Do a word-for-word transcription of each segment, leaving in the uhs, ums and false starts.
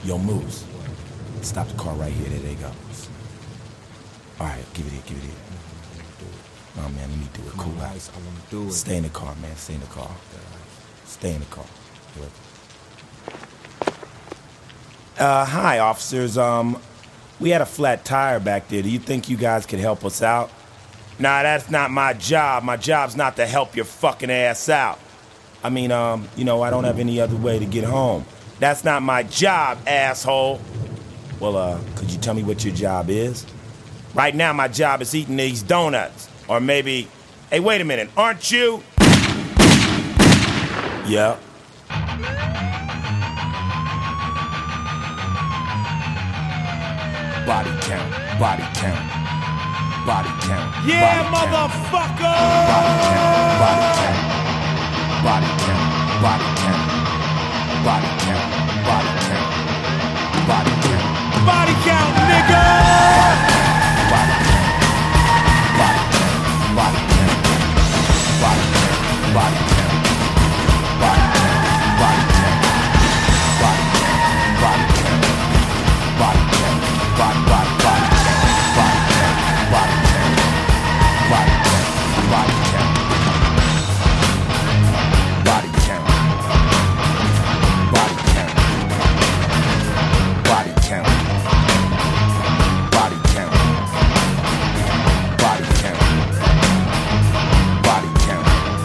Yo, Moose. Stop the car right here. There they go. All right, give it here, give it here. No, man, let me do it. Cool out. I want to do it. Stay in the car, man. Stay in the car. Stay in the car. Uh, hi, officers. Um, we had a flat tire back there. Do you think you guys could help us out? Nah, that's not my job. My job's not to help your fucking ass out. I mean, um, you know, I don't have any other way to get home. That's not my job, asshole. Well, uh, could you tell me what your job is? Right now, my job is eating these donuts. Or maybe, hey, wait a minute, aren't you? Yeah. Body count, body count, body count. Yeah, body motherfucker! Count. Body count, body count, body count, body count, body count, body count, Body count, nigga! body count, body count, body count, body count, body count, body count, body count, body count, body count, body count, body body body count, body count, body count, body count, body count, body count, body count, body count, body count, body count, body count,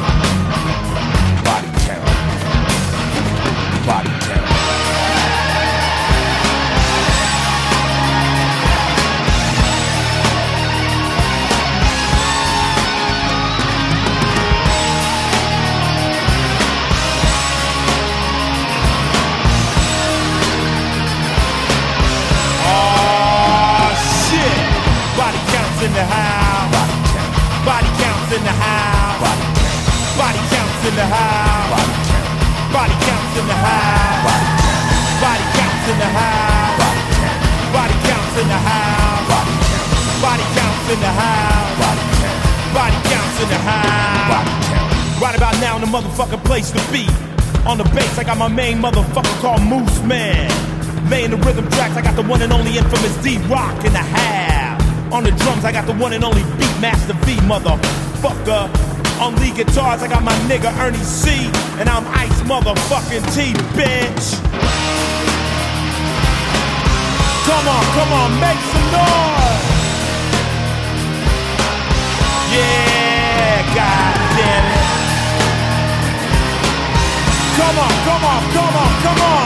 body count, body count. In the house. Body counts in the house. Body counts in the house. Body counts in the house. Body counts in the house. Body counts in the house. Body counts in the house. Body counts in the house. Right about now in the motherfucking place to be. On the bass, I got my main motherfucker called Moose Man. Laying the rhythm tracks, I got the one and only infamous D-Rock in the house. On the drums, I got the one and only Beatmaster V, motherfucker. On lead guitars, I got my nigga Ernie C. And I'm Ice motherfucking T, bitch. Come on, come on, make some noise. Yeah, goddamn it. Come on, come on, come on, come on.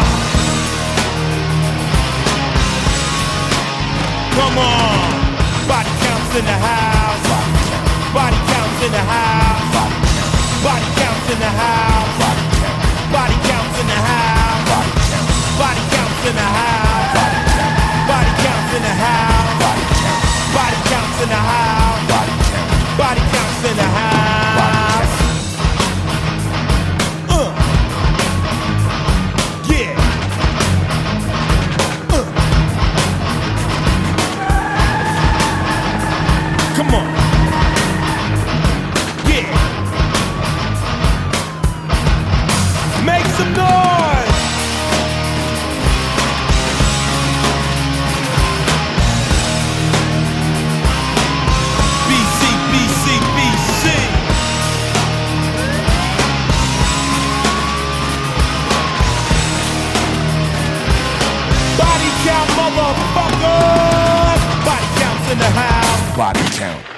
Come on. Body counts in the house. Body counts in the house. Body counts in the house. Body counts in the house. Body counts in the house. Body counts in the house. Body counts in the house. Body counts in the house. Uh. Yeah. Uh. Come on. Yeah. Make some noise. B C, B C, B C. Body count, motherfucker. Body counts in the house. Body count.